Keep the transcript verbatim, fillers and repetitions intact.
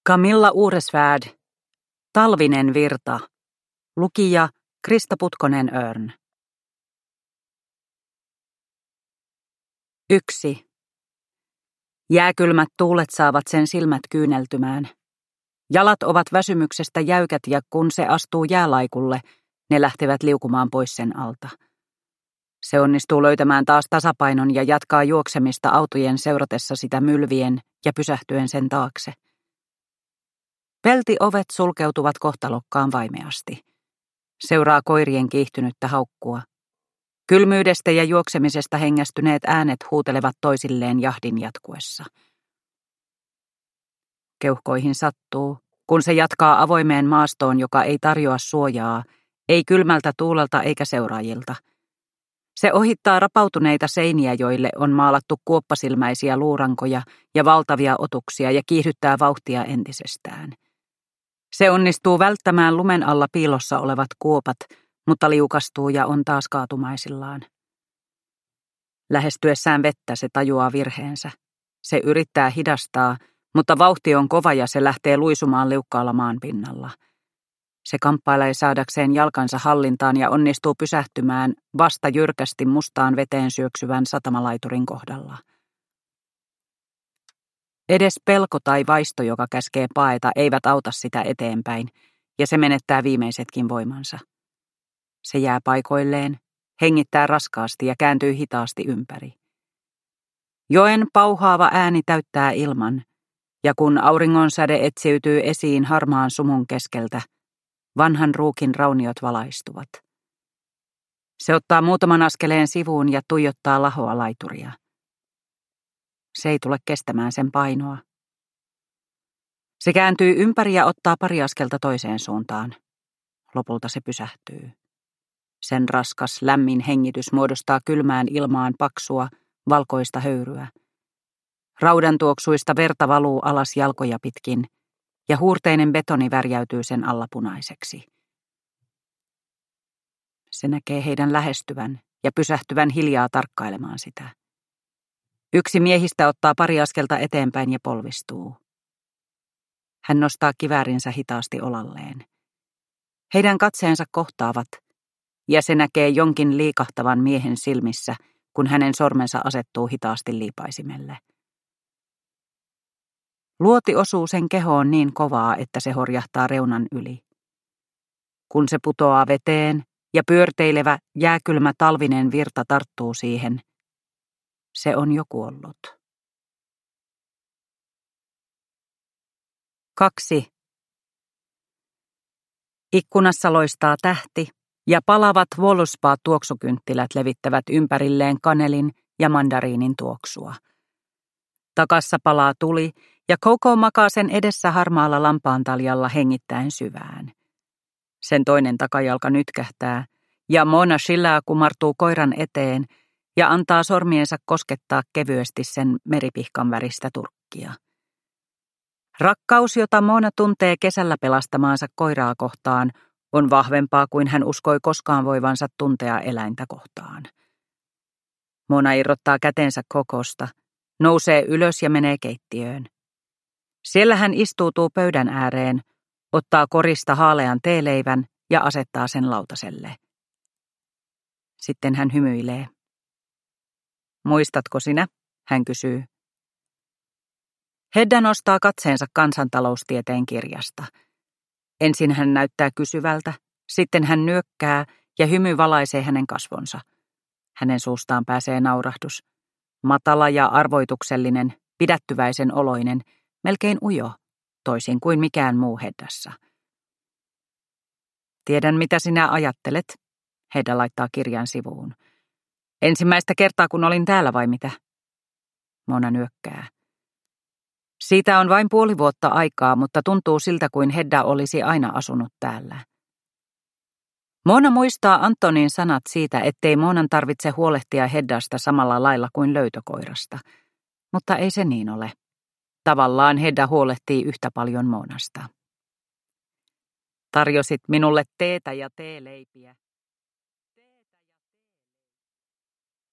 Camilla Uresvärd, Talvinen virta. Lukija Krista Putkonen-Örn. Yksi. Jääkylmät tuulet saavat sen silmät kyyneltymään. Jalat ovat väsymyksestä jäykät ja kun se astuu jäälaikulle, ne lähtevät liukumaan pois sen alta. Se onnistuu löytämään taas tasapainon ja jatkaa juoksemista autojen seuratessa sitä mylvien ja pysähtyen sen taakse. Peltiovet sulkeutuvat kohtalokkaan vaimeasti. Seuraa koirien kiihtynyttä haukkua. Kylmyydestä ja juoksemisesta hengästyneet äänet huutelevat toisilleen jahdin jatkuessa. Keuhkoihin sattuu, kun se jatkaa avoimeen maastoon, joka ei tarjoa suojaa, ei kylmältä tuulelta eikä seuraajilta. Se ohittaa rapautuneita seiniä, joille on maalattu kuoppasilmäisiä luurankoja ja valtavia otuksia ja kiihdyttää vauhtia entisestään. Se onnistuu välttämään lumen alla piilossa olevat kuopat, mutta liukastuu ja on taas kaatumaisillaan. Lähestyessään vettä se tajuaa virheensä. Se yrittää hidastaa, mutta vauhti on kova ja se lähtee luisumaan liukkaalla maan pinnalla. Se kamppailee saadakseen jalkansa hallintaan ja onnistuu pysähtymään vasta jyrkästi mustaan veteen syöksyvän satamalaiturin kohdalla. Edes pelko tai vaisto, joka käskee paeta, eivät auta sitä eteenpäin, ja se menettää viimeisetkin voimansa. Se jää paikoilleen, hengittää raskaasti ja kääntyy hitaasti ympäri. Joen pauhaava ääni täyttää ilman, ja kun auringonsäde etsiytyy esiin harmaan sumun keskeltä, vanhan ruukin rauniot valaistuvat. Se ottaa muutaman askeleen sivuun ja tuijottaa lahoa laituria. Se ei tule kestämään sen painoa. Se kääntyy ympäri ja ottaa pari askelta toiseen suuntaan. Lopulta se pysähtyy. Sen raskas, lämmin hengitys muodostaa kylmään ilmaan paksua, valkoista höyryä. Raudan tuoksuista verta valuu alas jalkoja pitkin, ja huurteinen betoni värjäytyy sen alla punaiseksi. Se näkee heidän lähestyvän ja pysähtyvän hiljaa tarkkailemaan sitä. Yksi miehistä ottaa pari askelta eteenpäin ja polvistuu. Hän nostaa kiväärinsä hitaasti olalleen. Heidän katseensa kohtaavat, ja se näkee jonkin liikahtavan miehen silmissä, kun hänen sormensa asettuu hitaasti liipaisimelle. Luoti osuu sen kehoon niin kovaa, että se horjahtaa reunan yli. Kun se putoaa veteen ja pyörteilevä, jääkylmä talvinen virta tarttuu siihen, se on jo kuollut. Kaksi. Ikkunassa loistaa tähti ja palavat Voluspa-tuoksukynttilät levittävät ympärilleen kanelin ja mandariinin tuoksua. Takassa palaa tuli ja Coco makaa sen edessä harmaalla lampaantaljalla hengittäen syvään. Sen toinen takajalka nytkähtää ja Mona Shillaa kumartuu koiran eteen ja antaa sormiensa koskettaa kevyesti sen meripihkan väristä turkkia. Rakkaus, jota Mona tuntee kesällä pelastamaansa koiraa kohtaan, on vahvempaa kuin hän uskoi koskaan voivansa tuntea eläintä kohtaan. Mona irrottaa kätensä Cocosta, nousee ylös ja menee keittiöön. Siellä hän istuutuu pöydän ääreen, ottaa korista haalean teeleivän ja asettaa sen lautaselle. Sitten hän hymyilee. Muistatko sinä? Hän kysyy. Hedda nostaa katseensa kansantaloustieteen kirjasta. Ensin hän näyttää kysyvältä, sitten hän nyökkää ja hymy valaisee hänen kasvonsa. Hänen suustaan pääsee naurahdus. Matala ja arvoituksellinen, pidättyväisen oloinen, melkein ujo, toisin kuin mikään muu Heddassa. Tiedän, mitä sinä ajattelet, Hedda laittaa kirjan sivuun. Ensimmäistä kertaa, kun olin täällä vai mitä? Mona nyökkää. Siitä on vain puoli vuotta aikaa, mutta tuntuu siltä kuin Hedda olisi aina asunut täällä. Mona muistaa Antonin sanat siitä, ettei Monan tarvitse huolehtia Heddasta samalla lailla kuin löytökoirasta. Mutta ei se niin ole. Tavallaan Hedda huolehtii yhtä paljon Monasta. Tarjosit minulle teetä ja teeleipiä.